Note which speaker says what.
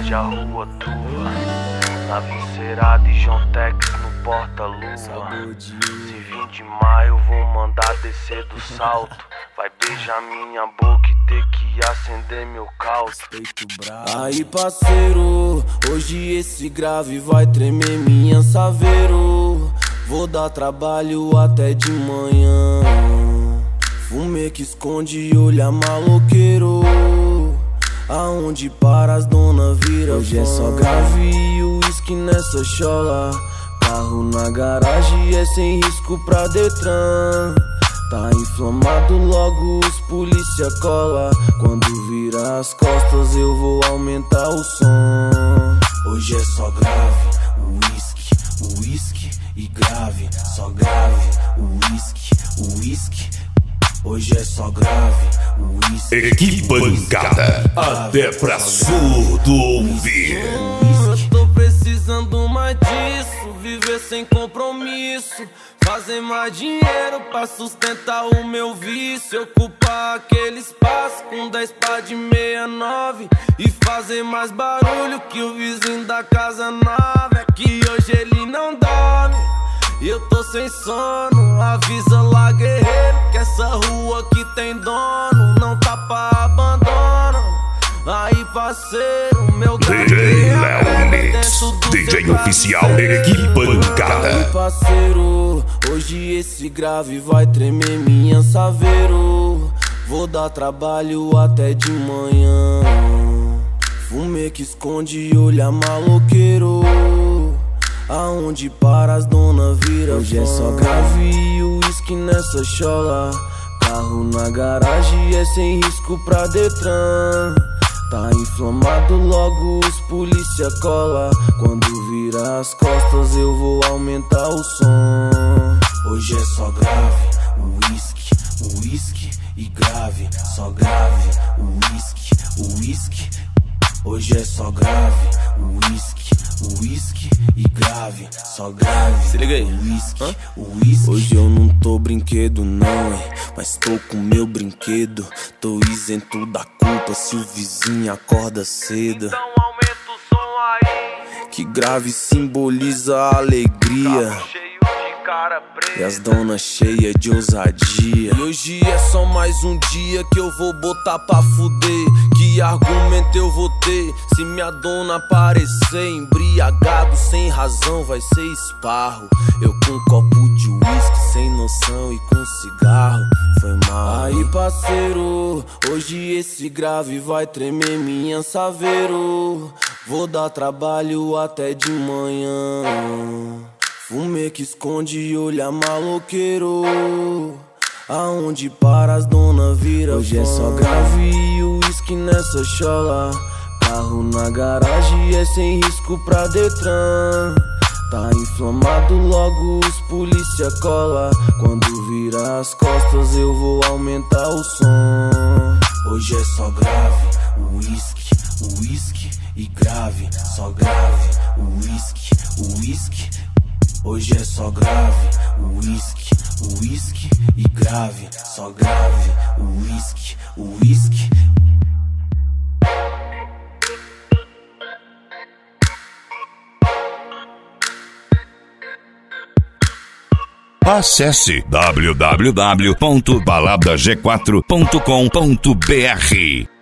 Speaker 1: invade a rua tua, na viscerada e John Tex no porta-lua. Se vir de maio eu vou mandar descer do salto. Vai beijar minha boca e ter que acender meu caldo.
Speaker 2: Aí parceiro, hoje esse grave vai tremer minha saveiro. Vou dar trabalho até de manhã. Fumê que esconde olha maloqueiro. Aonde para as dona vira hoje fã. É só grave e uísque nessa chola. Carro na garagem é sem risco pra Detran. Tá inflamado, logo os polícia cola. Quando vira as costas eu vou aumentar o som. Hoje é só grave, uísque e grave. Só grave, uísque. Hoje é só grave, uísque.
Speaker 3: Equipancada, até pra surdo ouvir.
Speaker 2: Eu tô precisando mais disso, viver sem compromisso. Fazer mais dinheiro pra sustentar o meu vício. Ocupar aquele espaço com 10 pá de 69 e fazer mais barulho que o vizinho da casa nova. É que hoje ele não dorme e eu tô sem sono. Avisa lá, guerreiro, que essa rua aqui tem dono. Não tá pra abandono. Aí parceiro, meu
Speaker 3: DJ Léo Mix, DJ oficial Equipancada.
Speaker 2: Aí parceiro, hoje esse grave vai tremer minha saveiro. Vou dar trabalho até de manhã. Fumê que esconde olha maloqueiro. Aonde para as dona vira hoje fã. É só grave e uísque nessa chola. Carro na garagem é sem risco pra Detran. Tá inflamado, logo os polícia cola. Quando vira as costas eu vou aumentar o som. Hoje é só grave, uísque e grave. Só grave, uísque. Hoje é só grave, uísque e grave. Só grave, se liga aí, uísque. Hoje eu não tô brinquedo não, hein, mas tô com meu brinquedo. Tô isento da culpa se o vizinho acorda cedo.
Speaker 1: Então aumenta o som aí,
Speaker 2: que grave simboliza a alegria.
Speaker 1: carro cheio de cara preta.
Speaker 2: E as donas cheias de ousadia. E hoje é só mais um dia que eu vou botar pra fuder. Que argumento eu vou ter se minha dona aparecer? Embriagado sem razão vai ser esparro. Eu com um copo de uísque sem noção e com cigarro. Foi mal. Aí parceiro, hoje esse grave vai tremer minha saveiro. Vou dar trabalho até de manhã. Fumê que esconde olha maloqueiro. Aonde para as dona vira hoje fã. É só grave e uísque nessa chola. Carro na garagem é sem risco pra Detran. Tá inflamado, logo os polícia cola. Quando vira as costas eu vou aumentar o som. Hoje é só grave, uísque e grave. Só grave, uísque. Hoje é só grave, uísque e grave. Só grave, uísque.
Speaker 3: Acesse www.baladag4.com.br.